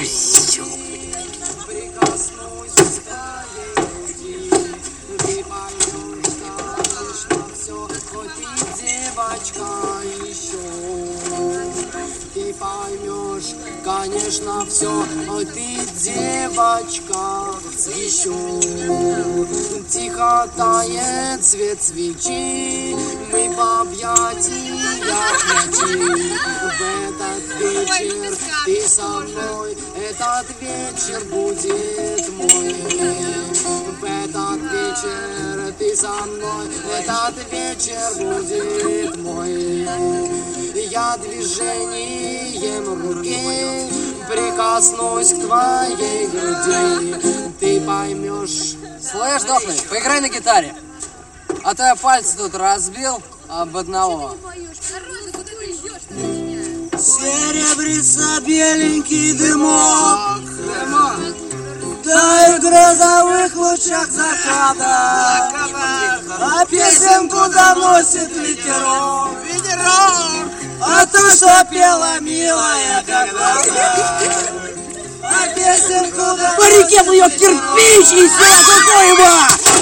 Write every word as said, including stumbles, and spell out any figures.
козел. Прикоснусь к твоей груди, ты поймешь, конечно, все, хоть и девочка еще. Ты поймешь, конечно, все, хоть ты девочка еще. Тихо тает свет свечи, мы в объятиях ночи. В этот вечер ты со мной, этот вечер будет мой. В этот вечер ты со мной, этот вечер будет мой. Я движением руки прикоснусь к твоей груди, ты поймешь. Слышь, дохлый, поиграй на гитаре. А то я пальцы тут разбил об одного. Серебрится беленький дымок, дымок. Да и в грозовых лучах заката, а песенку доносит ветерок, ветерок. А то, что пела милая когда-то, а песенку доносит. По реке плывет кирпич и села его!